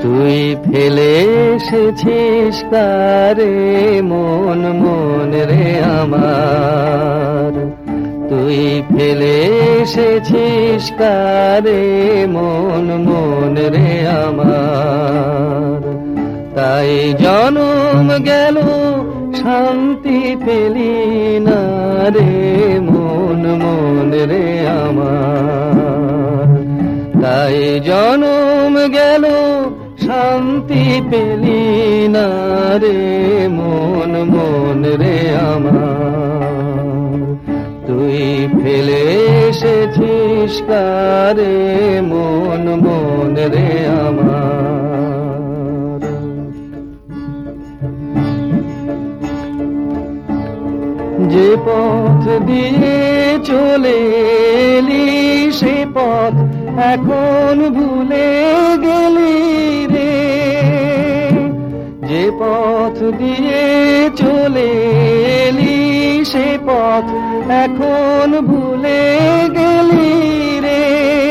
তুই ফেলে এসেছিস কারে মন মন রে আমার, তুই ফেলে এসেছিস কারে মন মন রে আমার। তাই জনম গেল শান্তি পেলি না রে মন মন রে আমার। তাই জনম গেল শান্তি পেলি না রে মন মন রে আমার। তুই ফেলে এসেছিস কারে মন মন রে আমার। যে পথ দিয়ে চলে এলি সে পথ এখন ভুলে গেলি রে। যে পথ দিয়ে চলে এলি সে পথ এখন ভুলে গেলি রে।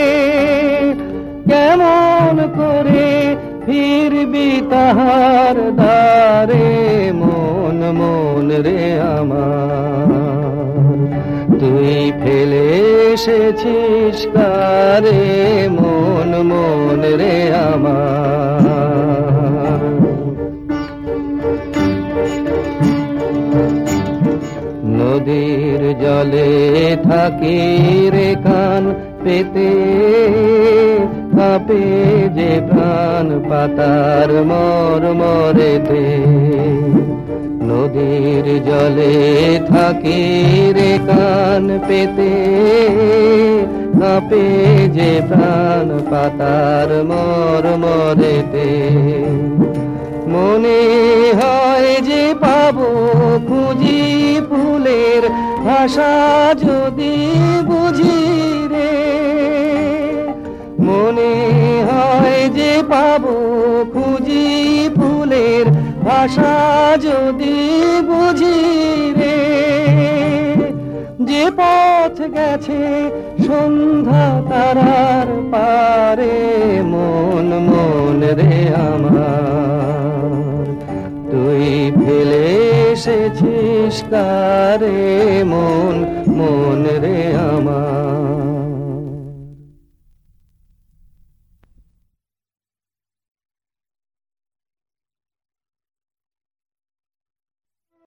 কেমন করে ফিরবি তাহার দ্বারে মন মন রে আমার। তুই ফেলে এসেছিস কারে মন মন রে আমার। নদীর জলে থাকি রে কান পেতে, কাঁপে যে প্রাণ পাতার মর মরেতে। নদীর জলে থাকি রে কান পেতে, কাঁপে যে প্রাণ পাতার মর মরেতে। মনে হয় যে পাবো খুঁজি ফুলের ভাষা যদি বুঝি রে। মনে হয় যে পাবো খুঁজি ফুলের ভাষা যদি বুঝি রে। যে পথ গেছে সন্ধ্যা তারার পারে মন মন রে আমার। তুই ফেলে এসেছিস কারে মন মন রে আমার।